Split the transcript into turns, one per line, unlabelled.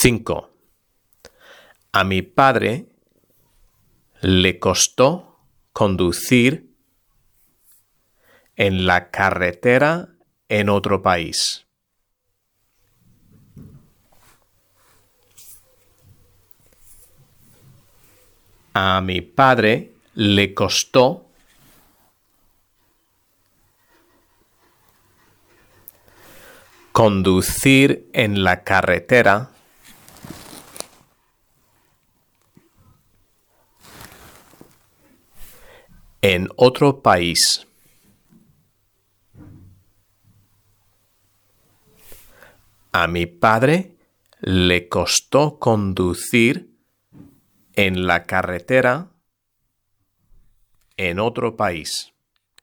5. A mi padre le costó conducir en la carretera en otro país. A mi padre le costó conducir en la carretera en otro país. A mi padre le costó conducir en la carretera en otro país.